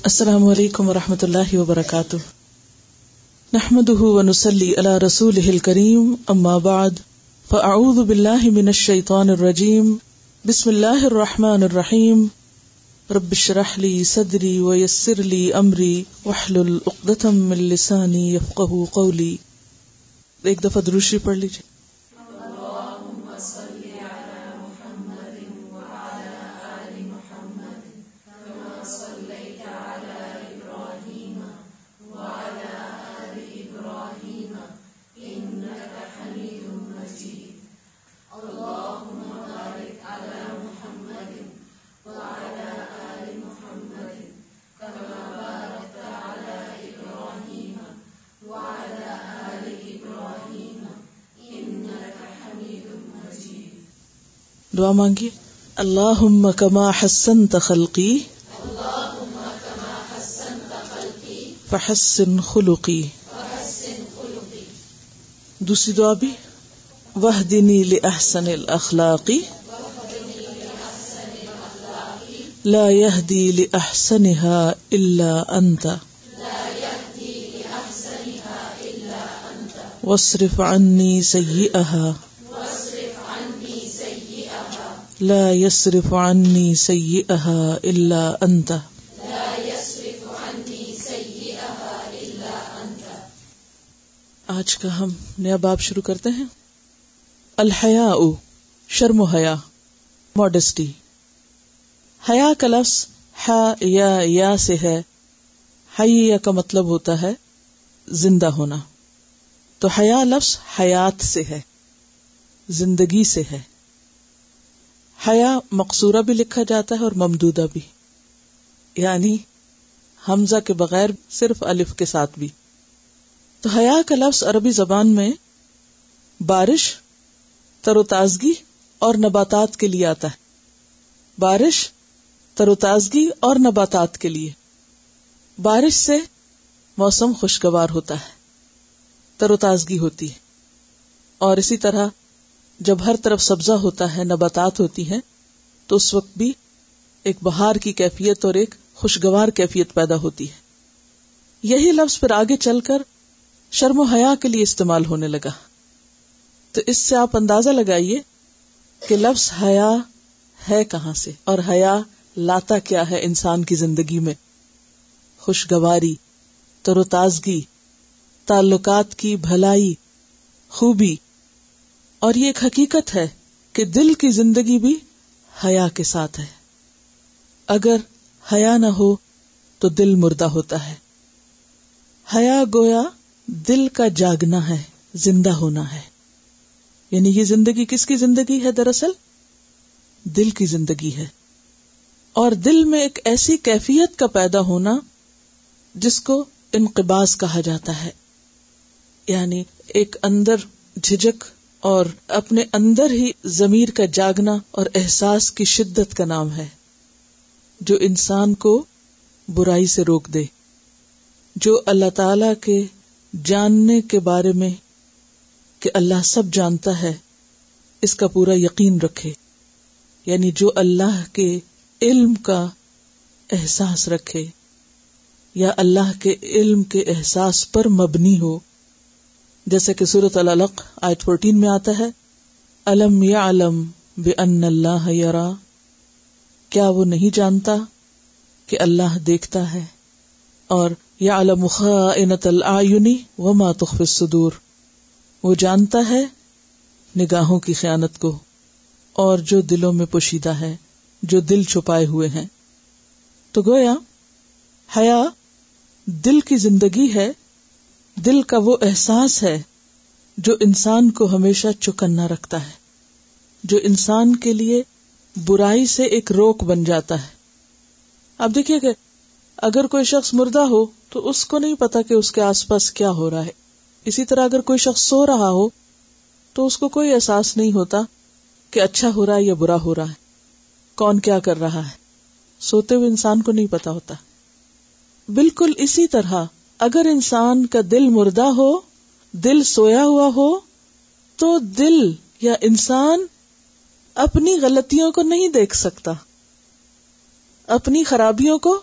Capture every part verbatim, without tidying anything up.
السلام علیکم ورحمۃ اللہ وبرکاتہ، نحمده ونصلی علی رسولہ الکریم، اما بعد فاعوذ باللہ من الشیطان الرجیم، بسم اللہ الرحمن الرحیم، رب اشرح لی صدری ویسر لی امری واحلل عقدۃ من لسانی یفقہوا قولی۔ ایک دفعہ درود شریف پڑھ لیجیے۔ دعا مانگیے۔ اللہم کما حسنت خلقی فحسن خلقی۔ دوسری دعا بھی، واہدنی لأحسن الاخلاق لا یہدی لأحسنها الا انت واصرف عنی سیئها لا يصرف عني سيئها الا انت۔ آج کا ہم نیا باب شروع کرتے ہیں۔ الحیاء، شرم و حیا، ماڈسٹی۔ حیا کا لفظ حا یا یا سے ہے۔ حیا کا مطلب ہوتا ہے زندہ ہونا، تو حیا لفظ حیات سے ہے، زندگی سے ہے۔ حیا مقصورہ بھی لکھا جاتا ہے اور ممدودہ بھی، یعنی حمزہ کے بغیر صرف الف کے ساتھ بھی۔ تو حیا کا لفظ عربی زبان میں بارش، تر و تازگی اور نباتات کے لیے آتا ہے۔ بارش، تر و تازگی اور نباتات کے لیے۔ بارش سے موسم خوشگوار ہوتا ہے، تر و تازگی ہوتی ہے، اور اسی طرح جب ہر طرف سبزہ ہوتا ہے، نباتات ہوتی ہیں، تو اس وقت بھی ایک بہار کی کیفیت اور ایک خوشگوار کیفیت پیدا ہوتی ہے۔ یہی لفظ پھر آگے چل کر شرم و حیا کے لیے استعمال ہونے لگا۔ تو اس سے آپ اندازہ لگائیے کہ لفظ حیا ہے کہاں سے، اور حیا لاتا کیا ہے انسان کی زندگی میں۔ خوشگواری، تر و تازگی، تعلقات کی بھلائی، خوبی، اور یہ ایک حقیقت ہے کہ دل کی زندگی بھی حیا کے ساتھ ہے۔ اگر حیا نہ ہو تو دل مردہ ہوتا ہے۔ حیا گویا دل کا جاگنا ہے، زندہ ہونا ہے۔ یعنی یہ زندگی کس کی زندگی ہے؟ دراصل دل کی زندگی ہے، اور دل میں ایک ایسی کیفیت کا پیدا ہونا جس کو انقباض کہا جاتا ہے، یعنی ایک اندر جھجک اور اپنے اندر ہی ضمیر کا جاگنا اور احساس کی شدت کا نام ہے، جو انسان کو برائی سے روک دے، جو اللہ تعالی کے جاننے کے بارے میں کہ اللہ سب جانتا ہے اس کا پورا یقین رکھے، یعنی جو اللہ کے علم کا احساس رکھے یا اللہ کے علم کے احساس پر مبنی ہو، جیسے کہ سورۃ العلق آیت چودہ میں آتا ہے، الم یعلم بان اللہ یرا، کیا وہ نہیں جانتا کہ اللہ دیکھتا ہے، اور یعلم خائنۃ الاعین وما تخفی الصدور، وہ جانتا ہے نگاہوں کی خیانت کو اور جو دلوں میں پوشیدہ ہے، جو دل چھپائے ہوئے ہیں۔ تو گویا حیا دل کی زندگی ہے، دل کا وہ احساس ہے جو انسان کو ہمیشہ چوکنا رکھتا ہے، جو انسان کے لیے برائی سے ایک روک بن جاتا ہے۔ اب دیکھیے کہ اگر کوئی شخص مردہ ہو تو اس کو نہیں پتا کہ اس کے آس پاس کیا ہو رہا ہے، اسی طرح اگر کوئی شخص سو رہا ہو تو اس کو کوئی احساس نہیں ہوتا کہ اچھا ہو رہا ہے یا برا ہو رہا ہے، کون کیا کر رہا ہے، سوتے ہوئے انسان کو نہیں پتا ہوتا۔ بالکل اسی طرح اگر انسان کا دل مردہ ہو، دل سویا ہوا ہو، تو دل یا انسان اپنی غلطیوں کو نہیں دیکھ سکتا، اپنی خرابیوں کو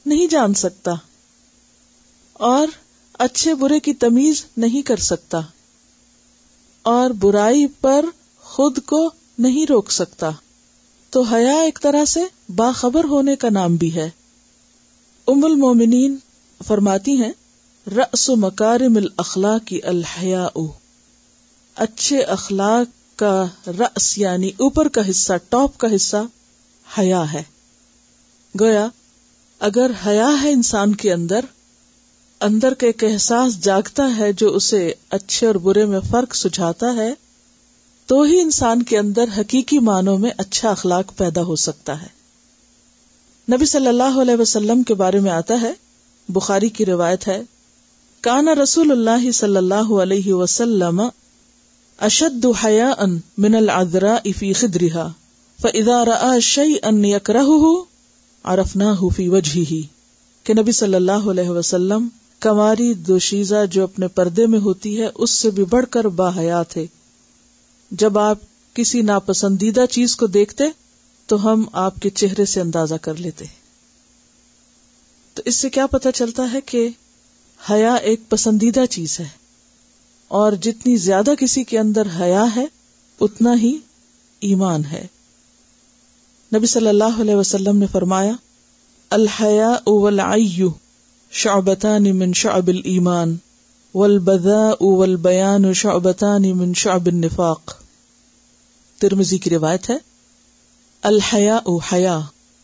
نہیں جان سکتا اور اچھے برے کی تمیز نہیں کر سکتا اور برائی پر خود کو نہیں روک سکتا، تو حیا ایک طرح سے باخبر ہونے کا نام بھی ہے۔ ام المومنین فرماتی ہیں رأس مکارم الاخلاق الحیاء، اچھے اخلاق کا رأس یعنی اوپر کا حصہ، ٹاپ کا حصہ حیا ہے۔ گویا اگر حیا ہے انسان کے اندر، اندر کا ایک احساس جاگتا ہے جو اسے اچھے اور برے میں فرق سجھاتا ہے، تو ہی انسان کے اندر حقیقی معنوں میں اچھا اخلاق پیدا ہو سکتا ہے۔ نبی صلی اللہ علیہ وسلم کے بارے میں آتا ہے، بخاری کی روایت ہے، کان رسول اللہ صلی اللہ علیہ وسلم اشد حیاء من العذراء فی خدرها فاذا رأى شیئا یکرہہ عرفناہ فی وجہہ، کہ نبی صلی اللہ علیہ وسلم کنواری دوشیزہ جو اپنے پردے میں ہوتی ہے اس سے بھی بڑھ کر باحیا تھے۔ جب آپ کسی ناپسندیدہ چیز کو دیکھتے تو ہم آپ کے چہرے سے اندازہ کر لیتے۔ تو اس سے کیا پتہ چلتا ہے کہ حیا ایک پسندیدہ چیز ہے، اور جتنی زیادہ کسی کے اندر حیا ہے اتنا ہی ایمان ہے۔ نبی صلی اللہ علیہ وسلم نے فرمایا الحیاء والعی شعبتان من شعب الایمان والبذاء والبیان شعبتان من شعب النفاق۔ ترمذی کی روایت ہے، الحیاء حیا،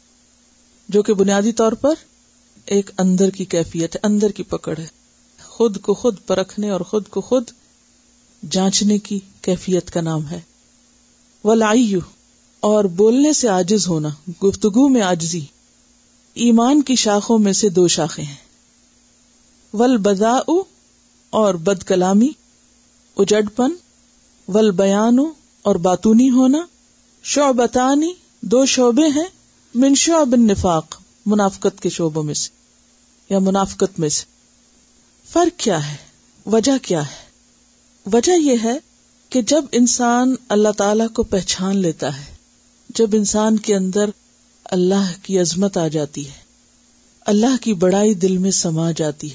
جو کہ بنیادی طور پر ایک اندر کی کیفیت ہے، اندر کی پکڑ ہے، خود کو خود پرکھنے اور خود کو خود جانچنے کی کیفیت کا نام ہے۔ والعی، اور بولنے سے عاجز ہونا، گفتگو میں عاجزی، ایمان کی شاخوں میں سے دو شاخیں ہیں۔ والبذاء، اور بد کلامی، اجڑ پن، والبیان، اور باتونی ہونا، شعبتانی، دو شعبے ہیں، من شعب النفاق، منافقت کے شعبوں میں سے یا منافقت میں سے۔ فرق کیا ہے؟ وجہ کیا ہے؟ وجہ یہ ہے کہ جب انسان اللہ تعالی کو پہچان لیتا ہے، جب انسان کے اندر اللہ کی عظمت آ جاتی ہے، اللہ کی بڑائی دل میں سما جاتی ہے،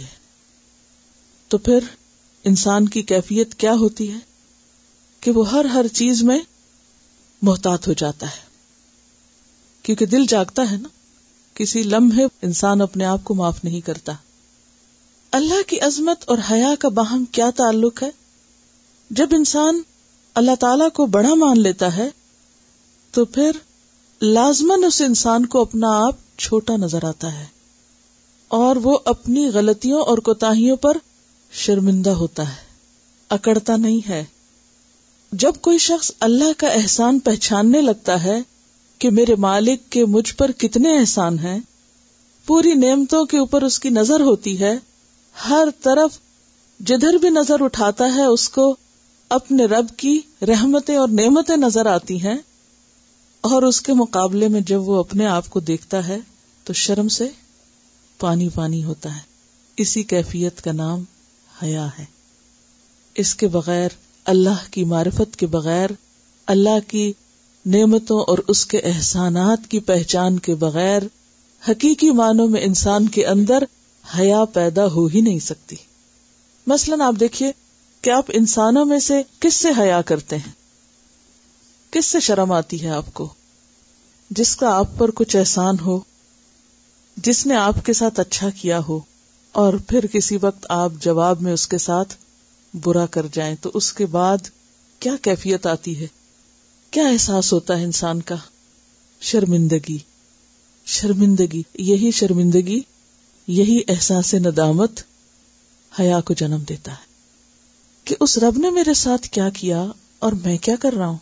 تو پھر انسان کی کیفیت کیا ہوتی ہے کہ وہ ہر ہر چیز میں محتاط ہو جاتا ہے، کیونکہ دل جاگتا ہے نا، کسی لمحے انسان اپنے آپ کو معاف نہیں کرتا۔ اللہ کی عظمت اور حیا کا باہم کیا تعلق ہے؟ جب انسان اللہ تعالیٰ کو بڑا مان لیتا ہے تو پھر لازماً اس انسان کو اپنا آپ چھوٹا نظر آتا ہے، اور وہ اپنی غلطیوں اور کوتاہیوں پر شرمندہ ہوتا ہے، اکڑتا نہیں ہے۔ جب کوئی شخص اللہ کا احسان پہچاننے لگتا ہے کہ میرے مالک کے مجھ پر کتنے احسان ہیں، پوری نعمتوں کے اوپر اس کی نظر ہوتی ہے، ہر طرف جدھر بھی نظر اٹھاتا ہے اس کو اپنے رب کی رحمتیں اور نعمتیں نظر آتی ہیں، اور اس کے مقابلے میں جب وہ اپنے آپ کو دیکھتا ہے تو شرم سے پانی پانی ہوتا ہے۔ اسی کیفیت کا نام حیا ہے۔ اس کے بغیر، اللہ کی معرفت کے بغیر، اللہ کی نعمتوں اور اس کے احسانات کی پہچان کے بغیر، حقیقی معنوں میں انسان کے اندر حیا پیدا ہو ہی نہیں سکتی۔ مثلاً آپ دیکھیے کہ آپ انسانوں میں سے کس سے حیا کرتے ہیں؟ کس سے شرم آتی ہے آپ کو؟ جس کا آپ پر کچھ احسان ہو، جس نے آپ کے ساتھ اچھا کیا ہو، اور پھر کسی وقت آپ جواب میں اس کے ساتھ برا کر جائیں تو اس کے بعد کیا کیفیت آتی ہے، کیا احساس ہوتا ہے انسان کا؟ شرمندگی، شرمندگی، یہی شرمندگی، یہی احساس ندامت حیا کو جنم دیتا ہے کہ اس رب نے میرے ساتھ کیا کیا اور میں کیا کر رہا ہوں۔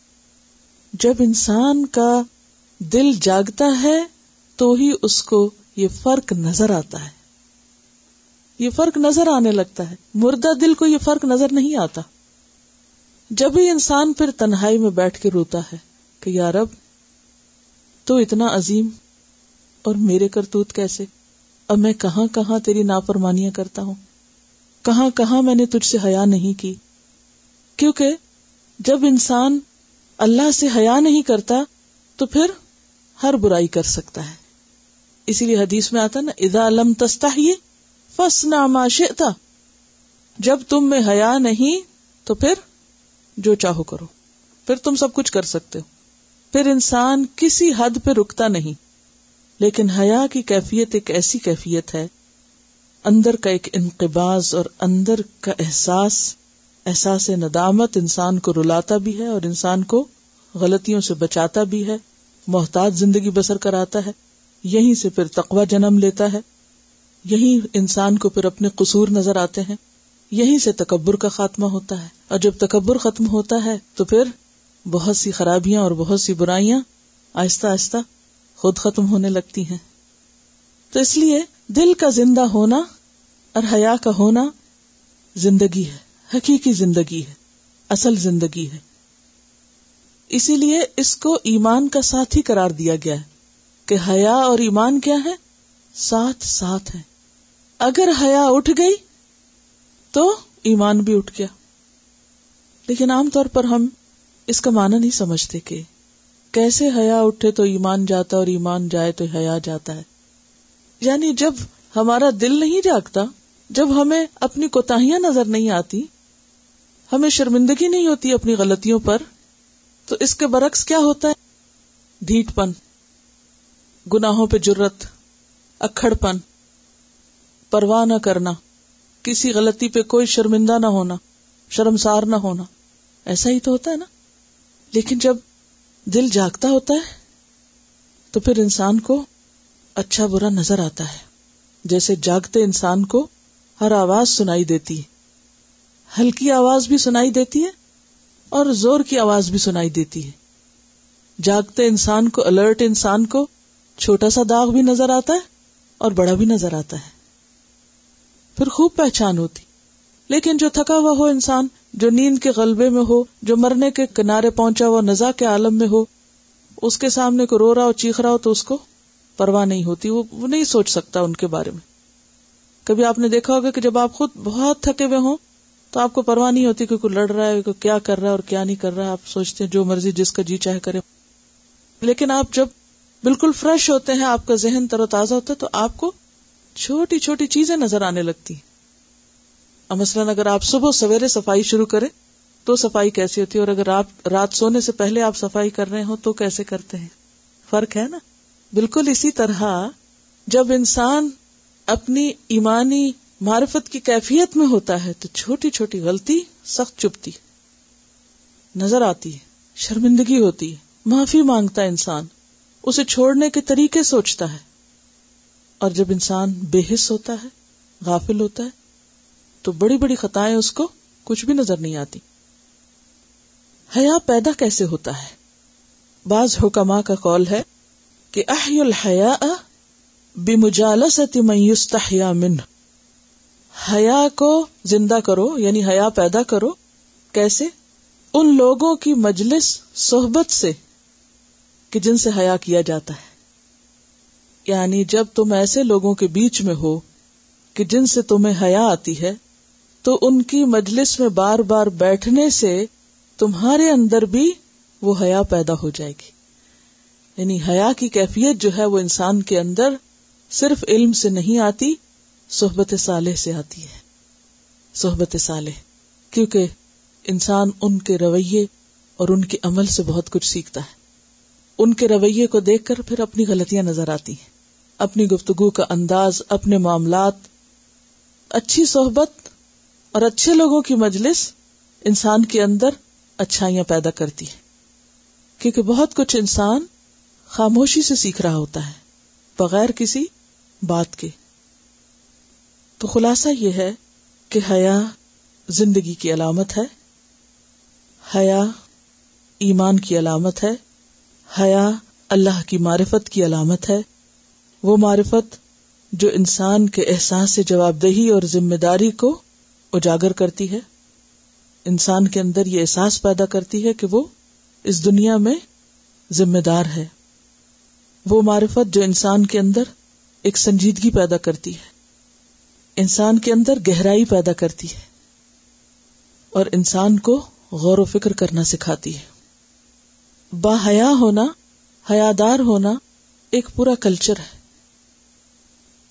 جب انسان کا دل جاگتا ہے تو ہی اس کو یہ فرق نظر آتا ہے، یہ فرق نظر آنے لگتا ہے۔ مردہ دل کو یہ فرق نظر نہیں آتا۔ جب ہی انسان پھر تنہائی میں بیٹھ کے روتا ہے کہ یا رب تو اتنا عظیم اور میرے کرتوت کیسے، اب میں کہاں کہاں تیری نافرمانیاں کرتا ہوں، کہاں کہاں میں نے تجھ سے حیا نہیں کی۔ کیونکہ جب انسان اللہ سے حیا نہیں کرتا تو پھر ہر برائی کر سکتا ہے، اسی لیے حدیث میں آتا نا اذا لم تستحی فاصنع ما شئت، جب تم میں حیا نہیں تو پھر جو چاہو کرو، پھر تم سب کچھ کر سکتے ہو. پھر انسان کسی حد پہ رکتا نہیں. لیکن حیا کی کیفیت ایک ایسی کیفیت ہے، اندر کا ایک انقباض اور اندر کا احساس احساس ندامت انسان کو رلاتا بھی ہے اور انسان کو غلطیوں سے بچاتا بھی ہے، محتاط زندگی بسر کراتا ہے. یہیں سے پھر تقوی جنم لیتا ہے، یہیں انسان کو پھر اپنے قصور نظر آتے ہیں، یہیں سے تکبر کا خاتمہ ہوتا ہے. اور جب تکبر ختم ہوتا ہے تو پھر بہت سی خرابیاں اور بہت سی برائیاں آہستہ آہستہ خود ختم ہونے لگتی ہیں. تو اس لیے دل کا زندہ ہونا اور حیا کا ہونا زندگی ہے، حقیقی زندگی ہے، اصل زندگی ہے. اسی لیے اس کو ایمان کا ساتھی قرار دیا گیا ہے کہ حیا اور ایمان کیا ہے؟ ساتھ ساتھ ہے. اگر حیا اٹھ گئی تو ایمان بھی اٹھ گیا. لیکن عام طور پر ہم اس کا معنی نہیں سمجھتے کہ کیسے حیا اٹھے تو ایمان جاتا اور ایمان جائے تو حیا جاتا ہے. یعنی جب ہمارا دل نہیں جاگتا، جب ہمیں اپنی کوتاہیاں نظر نہیں آتی، ہمیں شرمندگی نہیں ہوتی اپنی غلطیوں پر، تو اس کے برعکس کیا ہوتا ہے؟ ڈھیٹ پن، گناہوں پہ جرت، اکھڑ پن، پرواہ نہ کرنا، کسی غلطی پہ کوئی شرمندہ نہ ہونا، شرمسار نہ ہونا. ایسا ہی تو ہوتا ہے نا. لیکن جب دل جاگتا ہوتا ہے تو پھر انسان کو اچھا برا نظر آتا ہے. جیسے جاگتے انسان کو ہر آواز سنائی دیتی ہے، ہلکی آواز بھی سنائی دیتی ہے اور زور کی آواز بھی سنائی دیتی ہے. جاگتے انسان کو، الرٹ انسان کو چھوٹا سا داغ بھی نظر آتا ہے اور بڑا بھی نظر آتا ہے. پھر خوب پہچان ہوتی. لیکن جو تھکا ہوا ہو انسان، جو نیند کے غلبے میں ہو، جو مرنے کے کنارے پہنچا ہوا نزا کے عالم میں ہو، اس کے سامنے کو رو رہا ہو، چیخ رہا ہو تو اس کو پرواہ نہیں ہوتی، وہ وہ نہیں سوچ سکتا ان کے بارے میں. کبھی آپ نے دیکھا ہوگا کہ جب آپ خود بہت تھکے ہوئے ہوں تو آپ کو پرواہ نہیں ہوتی کہ کوئی لڑ رہا ہے، کوئی کیا کر رہا ہے اور کیا نہیں کر رہا ہے. آپ سوچتے ہیں جو مرضی جس کا جی چاہے کرے. لیکن آپ جب بالکل فریش ہوتے ہیں، آپ کا ذہن تر و تازہ ہوتا ہے، تو آپ کو چھوٹی چھوٹی چیزیں نظر آنے لگتی. اب مثلاً اگر آپ صبح سویرے صفائی شروع کریں تو صفائی کیسی ہوتی ہے، اور اگر آپ رات سونے سے پہلے آپ صفائی کر رہے ہو تو کیسے کرتے ہیں؟ فرق ہے نا. بالکل اسی طرح جب انسان اپنی ایمانی معرفت کی کیفیت میں ہوتا ہے تو چھوٹی چھوٹی غلطی سخت چبھتی نظر آتی ہے، شرمندگی ہوتی ہے، معافی مانگتا ہے انسان، اسے چھوڑنے کے طریقے سوچتا ہے. اور جب انسان بے حس ہوتا ہے، غافل ہوتا ہے، تو بڑی بڑی خطائیں اس کو کچھ بھی نظر نہیں آتی. حیا پیدا کیسے ہوتا ہے؟ بعض حکماء کا قول ہے کہ احی الحیاء بمجالست من یستحیا منہ. حیا کو زندہ کرو، یعنی حیا پیدا کرو. کیسے؟ ان لوگوں کی مجلس، صحبت سے کہ جن سے حیا کیا جاتا ہے. یعنی جب تم ایسے لوگوں کے بیچ میں ہو کہ جن سے تمہیں حیا آتی ہے تو ان کی مجلس میں بار بار بیٹھنے سے تمہارے اندر بھی وہ حیا پیدا ہو جائے گی. یعنی حیا کی کیفیت جو ہے وہ انسان کے اندر صرف علم سے نہیں آتی، صحبت صالح سے آتی ہے. صحبت صالح، کیونکہ انسان ان کے رویے اور ان کے عمل سے بہت کچھ سیکھتا ہے. ان کے رویے کو دیکھ کر پھر اپنی غلطیاں نظر آتی ہیں، اپنی گفتگو کا انداز، اپنے معاملات. اچھی صحبت اور اچھے لوگوں کی مجلس انسان کے اندر اچھائیاں پیدا کرتی ہے، کیونکہ بہت کچھ انسان خاموشی سے سیکھ رہا ہوتا ہے، بغیر کسی بات کے. تو خلاصہ یہ ہے کہ حیا زندگی کی علامت ہے، حیا ایمان کی علامت ہے، حیا اللہ کی معرفت کی علامت ہے. وہ معرفت جو انسان کے احساس جواب دہی اور ذمہ داری کو اجاگر کرتی ہے، انسان کے اندر یہ احساس پیدا کرتی ہے کہ وہ اس دنیا میں ذمہ دار ہے. وہ معرفت جو انسان کے اندر ایک سنجیدگی پیدا کرتی ہے، انسان کے اندر گہرائی پیدا کرتی ہے اور انسان کو غور و فکر کرنا سکھاتی ہے. با حیا ہونا، حیادار ہونا ایک پورا کلچر ہے.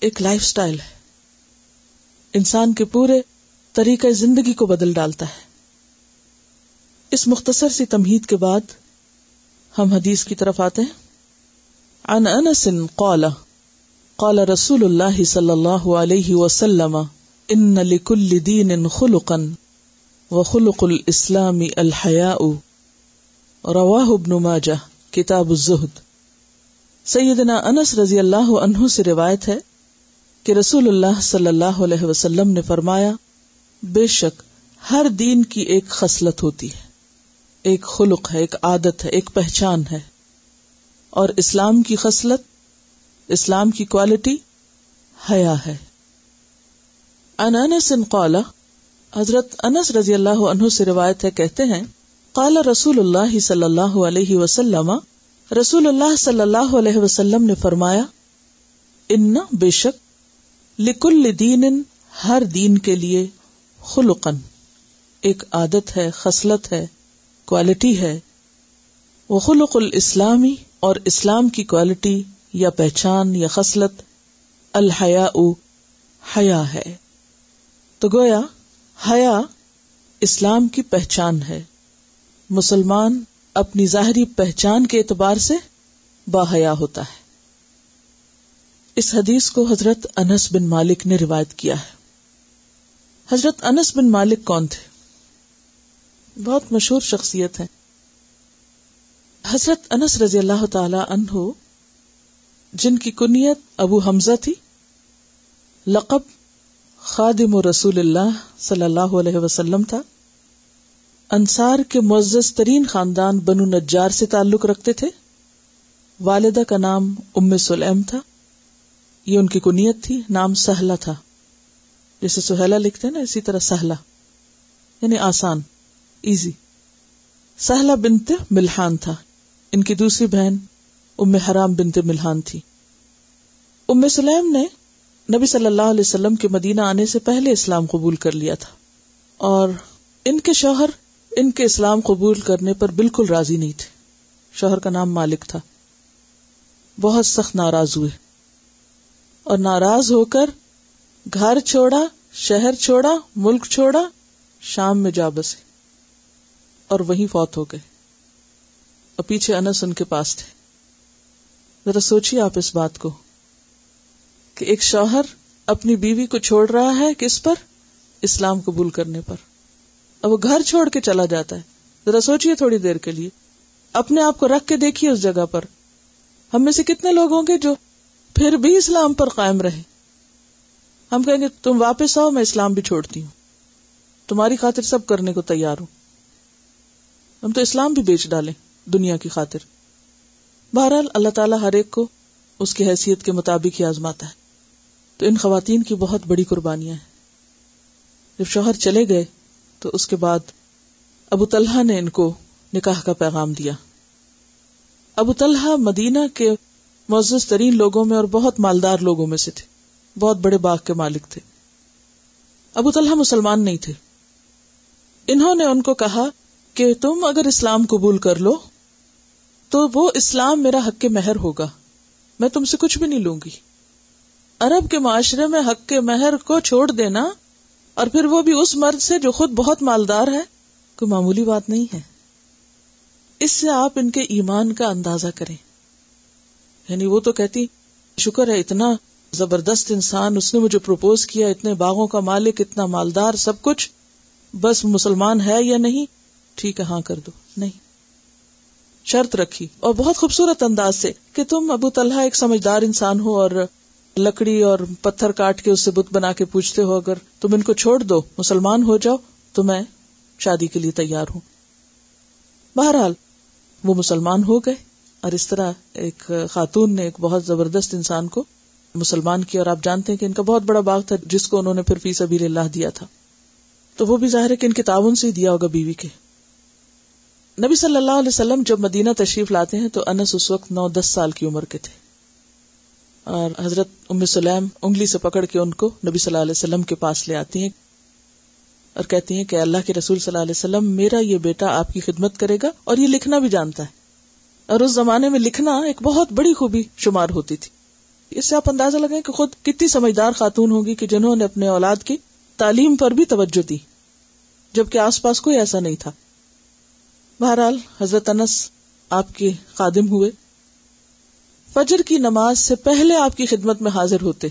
ایک لائف سٹائل ہے، انسان کے پورے طریقہ زندگی کو بدل ڈالتا ہے. اس مختصر سی تمہید کے بعد ہم حدیث کی طرف آتے ہیں. عن انس قال قال رسول اللہ صلی اللہ علیہ وسلم ان لکل دین خلقا وخلق الاسلام الحیاء. رواہ ابن ماجہ کتاب الزہد. سیدنا انس رضی اللہ عنہ سے روایت ہے کہ رسول اللہ صلی اللہ علیہ وسلم نے فرمایا، بے شک ہر دین کی ایک خصلت ہوتی ہے، ایک خلق ہے، ایک عادت ہے، ایک پہچان ہے، اور اسلام کی خصلت، اسلام کی کوالٹی حیا ہے. عن انس قال، حضرت انس رضی اللہ عنہ سے روایت ہے، کہتے ہیں قال رسول اللہ صلی اللہ علیہ وسلم، رسول اللہ صلی اللہ علیہ وسلم نے فرمایا، ان بے شک لکل دین ہر دین کے لیے خلقن ایک عادت ہے، خصلت ہے، کوالٹی ہے. وہ خلق الاسلامی اور اسلام کی کوالٹی یا پہچان یا خصلت الحیاء حیا ہے. تو گویا حیا اسلام کی پہچان ہے. مسلمان اپنی ظاہری پہچان کے اعتبار سے باحیا ہوتا ہے. اس حدیث کو حضرت انس بن مالک نے روایت کیا ہے. حضرت انس بن مالک کون تھے؟ بہت مشہور شخصیت ہے. حضرت انس رضی اللہ تعالی عنہ جن کی کنیت ابو حمزہ تھی، لقب خادم رسول اللہ صلی اللہ علیہ وسلم تھا، انصار کے معزز ترین خاندان بنو نجار سے تعلق رکھتے تھے. والدہ کا نام ام سلیم تھا، یہ ان کی کنیت تھی. نام سہلہ تھا، جیسے سہیلہ لکھتے ہیں نا، اسی طرح سہلہ یعنی آسان، ایزی. سہلہ بنت ملحان تھا. ان کی دوسری بہن ام حرام بنت ملحان تھی. ام سلیم نے نبی صلی اللہ علیہ وسلم کے مدینہ آنے سے پہلے اسلام قبول کر لیا تھا، اور ان کے شوہر ان کے اسلام قبول کرنے پر بالکل راضی نہیں تھے. شوہر کا نام مالک تھا. بہت سخت ناراض ہوئے، اور ناراض ہو کر گھر چھوڑا، شہر چھوڑا، ملک چھوڑا، شام میں جا بسے اور وہیں فوت ہو گئے. اور پیچھے انس ان کے پاس تھے. ذرا سوچیے آپ اس بات کو کہ ایک شوہر اپنی بیوی کو چھوڑ رہا ہے کس پر؟ اسلام قبول کرنے پر. اب وہ گھر چھوڑ کے چلا جاتا ہے. ذرا سوچیے تھوڑی دیر کے لیے، اپنے آپ کو رکھ کے دیکھیے اس جگہ پر. ہم میں سے کتنے لوگ ہوں گے جو پھر بھی اسلام پر قائم رہے؟ ہم کہیں گے تم واپس آؤ، میں اسلام بھی چھوڑتی ہوں، تمہاری خاطر سب کرنے کو تیار ہوں. ہم تو اسلام بھی بیچ ڈالیں دنیا کی خاطر. بہرحال اللہ تعالیٰ ہر ایک کو اس کی حیثیت کے مطابق ہی آزماتا ہے. تو ان خواتین کی بہت بڑی قربانیاں ہیں. جب شوہر چلے گئے تو اس کے بعد ابو طلحہ نے ان کو نکاح کا پیغام دیا. ابو طلحہ مدینہ کے معزز ترین لوگوں میں اور بہت مالدار لوگوں میں سے تھے، بہت بڑے باغ کے مالک تھے. ابو طلحہ مسلمان نہیں تھے. انہوں نے ان کو کہا کہ تم اگر اسلام قبول کر لو تو وہ اسلام میرا حق مہر ہوگا، میں تم سے کچھ بھی نہیں لوں گی. عرب کے معاشرے میں حق مہر کو چھوڑ دینا، اور پھر وہ بھی اس مرد سے جو خود بہت مالدار ہے، کوئی معمولی بات نہیں ہے. اس سے آپ ان کے ایمان کا اندازہ کریں. یعنی وہ تو کہتی شکر ہے اتنا زبردست انسان، اس نے مجھے پروپوز کیا، اتنے باغوں کا مالک، اتنا مالدار، سب کچھ، بس مسلمان ہے یا نہیں؟ ٹھیک ہے، ہاں کر دو. نہیں، شرط رکھی، اور بہت خوبصورت انداز سے کہ تم ابو طلحہ ایک سمجھدار انسان ہو اور لکڑی اور پتھر کاٹ کے اس سے بت بنا کے پوچھتے ہو، اگر تم ان کو چھوڑ دو، مسلمان ہو جاؤ، تو میں شادی کے لیے تیار ہوں. بہرحال وہ مسلمان ہو گئے، اور اس طرح ایک خاتون نے ایک بہت زبردست انسان کو مسلمان کیا. اور آپ جانتے ہیں کہ ان کا بہت بڑا باغ تھا جس کو انہوں نے پھر فی سبیل اللہ دیا تھا. تو وہ بھی ظاہر ہے کہ ان کے تعاون سے ہی دیا ہوگا بیوی کے. نبی صلی اللہ علیہ وسلم جب مدینہ تشریف لاتے ہیں تو انس اس وقت نو دس سال کی عمر کے تھے، اور حضرت ام سلیم انگلی سے پکڑ کے ان کو نبی صلی اللہ علیہ وسلم کے پاس لے آتی ہیں اور کہتی ہیں کہ اللہ کے رسول صلی اللہ علیہ وسلم، میرا یہ بیٹا آپ کی خدمت کرے گا اور یہ لکھنا بھی جانتا ہے. اور اس زمانے میں لکھنا ایک بہت بڑی خوبی شمار ہوتی تھی. اس سے آپ اندازہ لگائیں کہ خود کتنی سمجھدار خاتون ہوگی کہ جنہوں نے اپنے اولاد کی تعلیم پر بھی توجہ دی، جبکہ آس پاس کوئی ایسا نہیں تھا. بہرحال حضرت انس آپ کے خادم ہوئے. فجر کی نماز سے پہلے آپ کی خدمت میں حاضر ہوتے.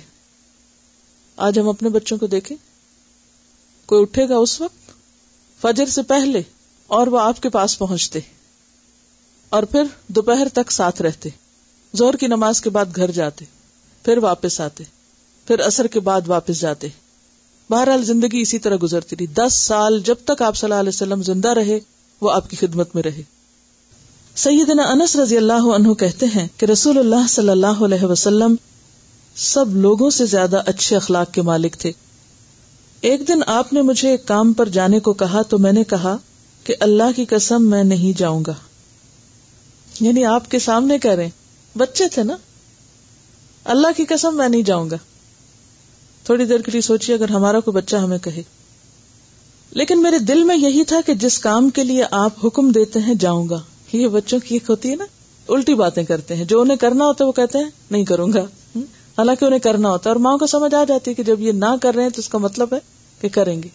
آج ہم اپنے بچوں کو دیکھیں، کوئی اٹھے گا اس وقت فجر سے پہلے اور وہ آپ کے پاس پہنچتے اور پھر دوپہر تک ساتھ رہتے، ظہر کی نماز کے بعد گھر جاتے، پھر واپس آتے، پھر عصر کے بعد واپس جاتے. بہرحال زندگی اسی طرح گزرتی رہی. دس سال جب تک آپ صلی اللہ علیہ وسلم زندہ رہے وہ آپ کی خدمت میں رہے. سیدنا انس رضی اللہ عنہ کہتے ہیں کہ رسول اللہ صلی اللہ علیہ وسلم سب لوگوں سے زیادہ اچھے اخلاق کے مالک تھے. ایک دن آپ نے مجھے ایک کام پر جانے کو کہا تو میں نے کہا کہ اللہ کی قسم میں نہیں جاؤں گا. یعنی آپ کے سامنے کہہ رہے ہیں، بچے تھے نا، اللہ کی قسم میں نہیں جاؤں گا. تھوڑی دیر کے لیے سوچیے اگر ہمارا کوئی بچہ ہمیں کہے. لیکن میرے دل میں یہی تھا کہ جس کام کے لیے آپ حکم دیتے ہیں جاؤں گا. یہ بچوں کی ایک ہوتی ہے نا، الٹی باتیں کرتے ہیں، جو انہیں کرنا ہوتا ہے وہ کہتے ہیں نہیں کروں گا، حالانکہ انہیں کرنا ہوتا ہے. اور ماں کو سمجھ آ جاتی ہے کہ جب یہ نہ کر رہے ہیں تو اس کا مطلب ہے کہ کریں گے.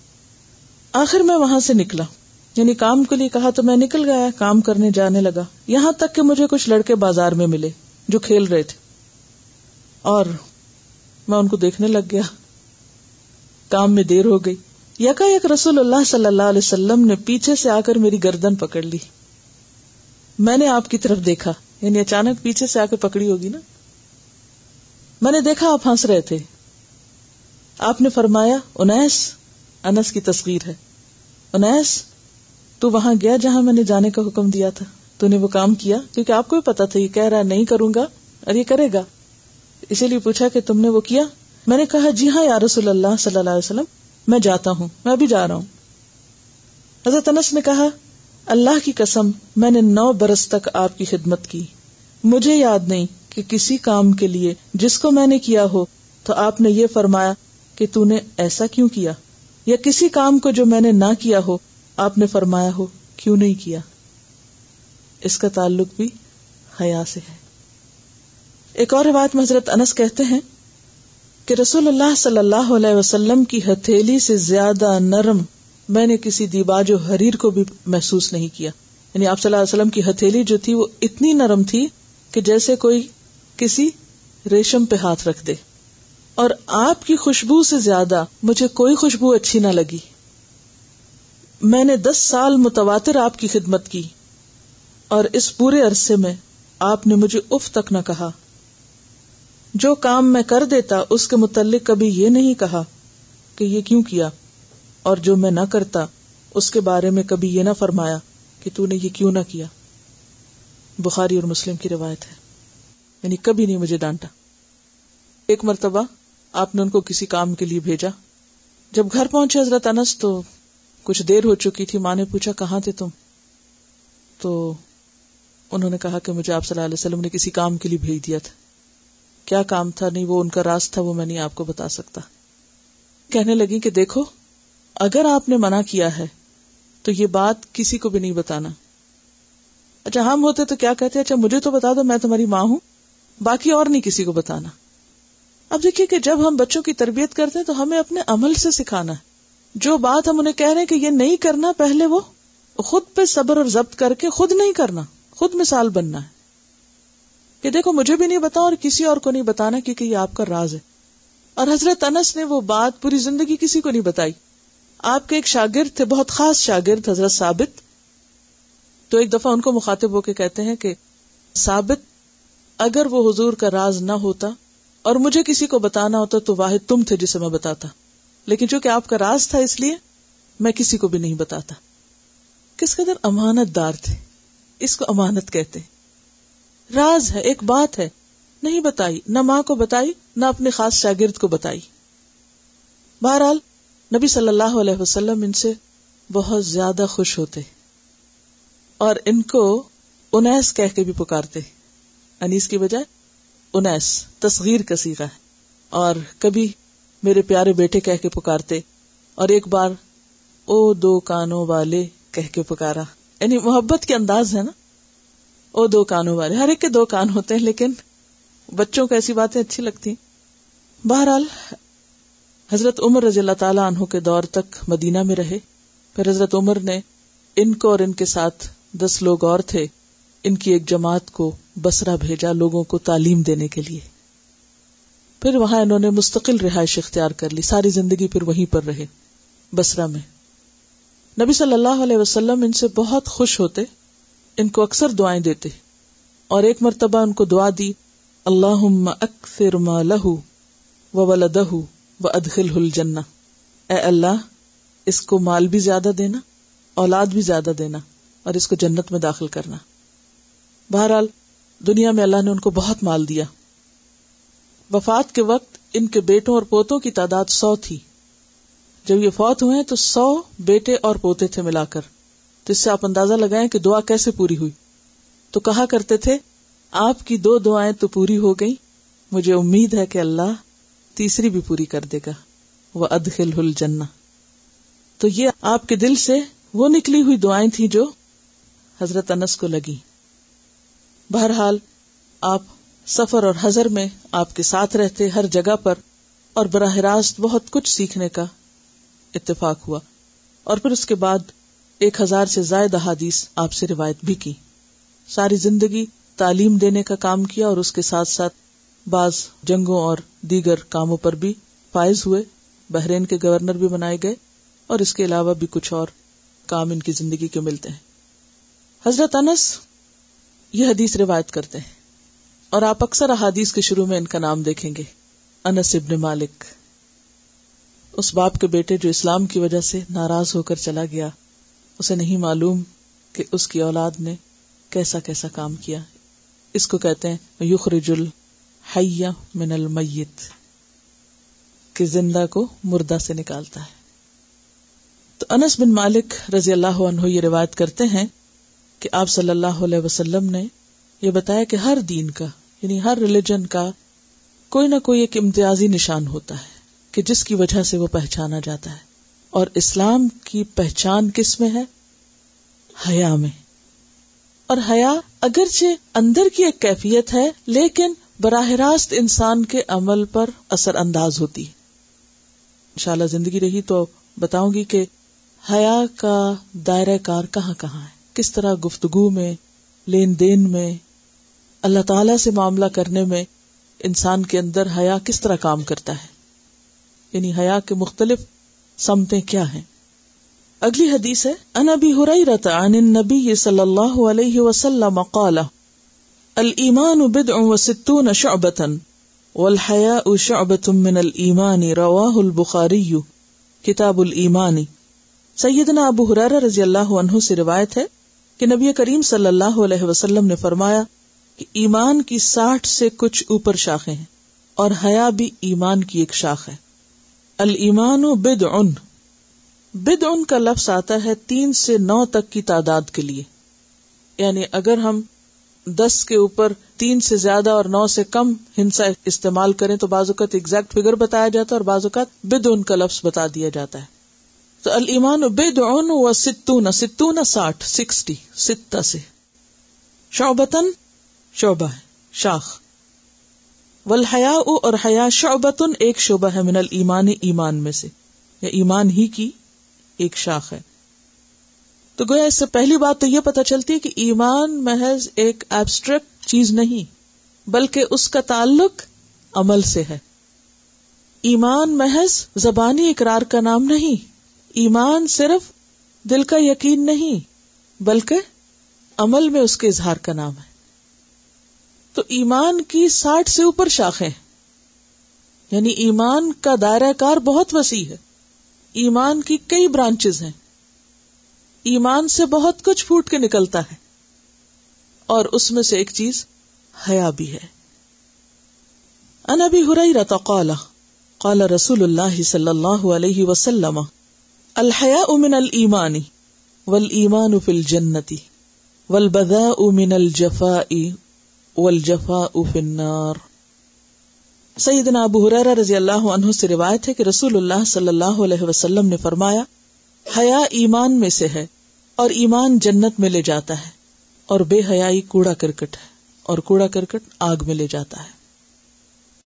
آخر میں وہاں سے نکلا، یعنی کام کے لیے کہا تو میں نکل گیا، کام کرنے جانے لگا. یہاں تک کہ مجھے کچھ لڑکے بازار میں ملے جو کھیل رہے تھے اور میں ان کو دیکھنے لگ گیا. کام میں دیر ہو گئی. یکا یک رسول اللہ صلی اللہ علیہ وسلم نے پیچھے سے آ کر میری گردن پکڑ لی. میں نے آپ کی طرف دیکھا، یعنی اچانک پیچھے سے آ کے پکڑی ہوگی نا. میں نے دیکھا آپ ہنس رہے تھے. آپ نے فرمایا انیس، انس کی تصغیر ہے، انیس تو وہاں گیا جہاں میں نے جانے کا حکم دیا تھا، تو نے وہ کام کیا؟ کیونکہ آپ کو بھی پتا تھا یہ کہہ رہا نہیں کروں گا اور یہ کرے گا، اسی لیے پوچھا کہ تم نے وہ کیا؟ میں نے کہا جی ہاں یا رسول اللہ صلی اللہ علیہ وسلم، میں جاتا ہوں، میں بھی جا رہا ہوں. حضرت انس نے کہا اللہ کی قسم میں نے نو برس تک آپ کی خدمت کی، مجھے یاد نہیں کہ کسی کام کے لیے جس کو میں نے کیا ہو تو آپ نے یہ فرمایا کہ تو نے ایسا کیوں کیا، یا کسی کام کو جو میں نے نہ کیا ہو آپ نے فرمایا ہو کیوں نہیں کیا. اس کا تعلق بھی حیا سے ہے. ایک اور روایت میں حضرت انس کہتے ہیں کہ رسول اللہ صلی اللہ علیہ وسلم کی ہتھیلی سے زیادہ نرم میں نے کسی دیباج و حریر کو بھی محسوس نہیں کیا. یعنی آپ صلی اللہ علیہ وسلم کی ہتھیلی جو تھی وہ اتنی نرم تھی کہ جیسے کوئی کسی ریشم پہ ہاتھ رکھ دے. اور آپ کی خوشبو سے زیادہ مجھے کوئی خوشبو اچھی نہ لگی. میں نے دس سال متواتر آپ کی خدمت کی اور اس پورے عرصے میں آپ نے مجھے اف تک نہ کہا. جو کام میں کر دیتا اس کے متعلق کبھی یہ نہیں کہا کہ یہ کیوں کیا، اور جو میں نہ کرتا اس کے بارے میں کبھی یہ نہ فرمایا کہ تو نے یہ کیوں نہ کیا. بخاری اور مسلم کی روایت ہے. یعنی کبھی نہیں مجھے ڈانٹا. ایک مرتبہ آپ نے ان کو کسی کام کے لیے بھیجا. جب گھر پہنچے حضرت انس تو کچھ دیر ہو چکی تھی. ماں نے پوچھا کہاں تھے تم؟ تو انہوں نے کہا کہ مجھے آپ صلی اللہ علیہ وسلم نے کسی کام کے لیے بھیج دیا تھا. کیا کام تھا؟ نہیں، وہ ان کا راز تھا، وہ میں نہیں آپ کو بتا سکتا. کہنے لگی کہ دیکھو اگر آپ نے منع کیا ہے تو یہ بات کسی کو بھی نہیں بتانا. اچھا ہم ہوتے تو کیا کہتے؟ اچھا مجھے تو بتا دو، میں تمہاری ماں ہوں، باقی اور نہیں کسی کو بتانا. اب دیکھیے کہ جب ہم بچوں کی تربیت کرتے ہیں تو ہمیں اپنے عمل سے سکھانا ہے. جو بات ہم انہیں کہہ رہے ہیں کہ یہ نہیں کرنا، پہلے وہ خود پہ صبر اور ضبط کر کے خود نہیں کرنا، خود مثال بننا ہے کہ دیکھو مجھے بھی نہیں بتا اور کسی اور کو نہیں بتانا کیونکہ یہ آپ کا راز ہے. اور حضرت انس نے وہ بات پوری زندگی کسی کو نہیں بتائی. آپ کے ایک شاگرد تھے، بہت خاص شاگرد، حضرت ثابت. تو ایک دفعہ ان کو مخاطب ہو کے کہتے ہیں کہ ثابت اگر وہ حضور کا راز نہ ہوتا اور مجھے کسی کو بتانا ہوتا تو واحد تم تھے جسے میں بتاتا، لیکن چونکہ آپ کا راز تھا اس لیے میں کسی کو بھی نہیں بتاتا. کس قدر امانت دار تھے. اس کو امانت کہتے ہیں. راز ہے، ایک بات ہے، نہیں بتائی، نہ ماں کو بتائی نہ اپنے خاص شاگرد کو بتائی. بہرحال نبی صلی اللہ علیہ وسلم ان سے بہت زیادہ خوش ہوتے اور ان کو انیس کہہ کے بھی پکارتے. انیس کی بجائے انیس تصغیر کا صیغہ ہے. اور کبھی میرے پیارے بیٹے کہہ کے پکارتے، اور ایک بار او دو کانوں والے کہہ کے پکارا. یعنی محبت کے انداز ہے نا، او دو کانوں والے. ہر ایک کے دو کان ہوتے ہیں لیکن بچوں کو ایسی باتیں اچھی لگتی. بہرحال حضرت عمر رضی اللہ تعالیٰ عنہ کے دور تک مدینہ میں رہے. پھر حضرت عمر نے ان کو اور ان کے ساتھ دس لوگ اور تھے، ان کی ایک جماعت کو بصرہ بھیجا لوگوں کو تعلیم دینے کے لیے. پھر وہاں انہوں نے مستقل رہائش اختیار کر لی، ساری زندگی پھر وہیں پر رہے بصرہ میں. نبی صلی اللہ علیہ وسلم ان سے بہت خوش ہوتے، ان کو اکثر دعائیں دیتے، اور ایک مرتبہ ان کو دعا دی، اللہم اکثر مالہ وولدہ وادخلہ الجنہ، اے اللہ اس کو مال بھی زیادہ دینا، اولاد بھی زیادہ دینا، اور اس کو جنت میں داخل کرنا. بہرحال دنیا میں اللہ نے ان کو بہت مال دیا. وفات کے وقت ان کے بیٹوں اور پوتوں کی تعداد سو تھی. جب یہ فوت ہوئے تو سو بیٹے اور پوتے تھے ملا کر. تو اس سے آپ اندازہ لگائیں کہ دعا کیسے پوری ہوئی. تو کہا کرتے تھے آپ کی دو دعائیں تو پوری ہو گئی، مجھے امید ہے کہ اللہ تیسری بھی پوری کر دے گا، وَأَدْخِلْهُ الْجَنَّةَ. تو یہ آپ کے دل سے وہ نکلی ہوئی دعائیں تھیں جو حضرت انس کو لگی. بہرحال آپ سفر اور حضر میں آپ کے ساتھ رہتے ہر جگہ پر، اور براہ راست بہت کچھ سیکھنے کا اتفاق ہوا. اور پھر اس کے بعد ایک ہزار سے زائد احادیث آپ سے روایت بھی کی. ساری زندگی تعلیم دینے کا کام کیا، اور اس کے ساتھ ساتھ بعض جنگوں اور دیگر کاموں پر بھی فائز ہوئے. بحرین کے گورنر بھی بنائے گئے، اور اس کے علاوہ بھی کچھ اور کام ان کی زندگی کے ملتے ہیں. حضرت انس یہ حدیث روایت کرتے ہیں، اور آپ اکثر احادیث کے شروع میں ان کا نام دیکھیں گے، انس ابن مالک. اس باپ کے بیٹے جو اسلام کی وجہ سے ناراض ہو کر چلا گیا، اسے نہیں معلوم کہ اس کی اولاد نے کیسا کیسا کام کیا. اس کو کہتے ہیں یخرج الحی من المیت، کہ زندہ کو مردہ سے نکالتا ہے. تو انس بن مالک رضی اللہ عنہ یہ روایت کرتے ہیں کہ آپ صلی اللہ علیہ وسلم نے یہ بتایا کہ ہر دین کا، یعنی ہر ریلیجن کا کوئی نہ کوئی ایک امتیازی نشان ہوتا ہے کہ جس کی وجہ سے وہ پہچانا جاتا ہے. اور اسلام کی پہچان کس میں ہے؟ حیا میں. اور حیا اگرچہ اندر کی ایک کیفیت ہے، لیکن براہ راست انسان کے عمل پر اثر انداز ہوتی ہے. انشاءاللہ زندگی رہی تو بتاؤں گی کہ حیا کا دائرہ کار کہاں کہاں ہے، کس طرح گفتگو میں، لین دین میں، اللہ تعالی سے معاملہ کرنے میں انسان کے اندر حیا کس طرح کام کرتا ہے، یعنی حیا کے مختلف سمتیں کیا ہیں. اگلی حدیث ہے، عن ابی ہریرہ عن النبی صلی اللہ علیہ وسلم قال الایمان بضع وستون شعبۃ والحیاء شعبۃ من الایمان رواہ البخاری کتاب الایمان. سیدنا ابو ہریرہ رضی اللہ عنہ سے روایت ہے کہ نبی کریم صلی اللہ علیہ وسلم نے فرمایا کہ ایمان کی ساٹھ سے کچھ اوپر شاخیں ہیں، اور حیا بھی ایمان کی ایک شاخ ہے. الایمان بدع، بدع کا لفظ آتا ہے تین سے نو تک کی تعداد کے لیے. یعنی اگر ہم دس کے اوپر تین سے زیادہ اور نو سے کم ہندسہ استعمال کریں تو بعض اوقات ایگزیکٹ فگر بتایا جاتا ہے، اور بعض اوقات بدع کا لفظ بتا دیا جاتا ہے. تو الایمان بدع و ستون، ستون ساٹھ، سکسٹی، ستہ سے. شعبتن شعبہ ہے، شاخ. والحیاء اور حیا شعبتن ایک شعبہ ہے، من الایمان ایمان میں سے، یا ایمان ہی کی ایک شاخ ہے. تو گویا اس سے پہلی بات تو یہ پتہ چلتی ہے کہ ایمان محض ایک ایبسٹریکٹ چیز نہیں، بلکہ اس کا تعلق عمل سے ہے. ایمان محض زبانی اقرار کا نام نہیں، ایمان صرف دل کا یقین نہیں، بلکہ عمل میں اس کے اظہار کا نام ہے. تو ایمان کی ساٹھ سے اوپر شاخیں، یعنی ایمان کا دائرہ کار بہت وسیع ہے. ایمان کی کئی برانچز ہیں، ایمان سے بہت کچھ پھوٹ کے نکلتا ہے، اور اس میں سے ایک چیز حیا بھی ہے. عن ابی ہریرہ قال قال رسول اللہ صلی اللہ علیہ وسلم الحیاء من الایمان والایمان فی الجنۃ والبذاء من الجفاء والجفاء فی النار. سیدنا ابو ہریرہ رضی اللہ عنہ سے روایت ہے کہ رسول اللہ صلی اللہ علیہ وسلم نے فرمایا، حیا ایمان میں سے ہے، اور ایمان جنت میں لے جاتا ہے، اور بے حیائی کوڑا کرکٹ ہے، اور کوڑا کرکٹ آگ میں لے جاتا ہے.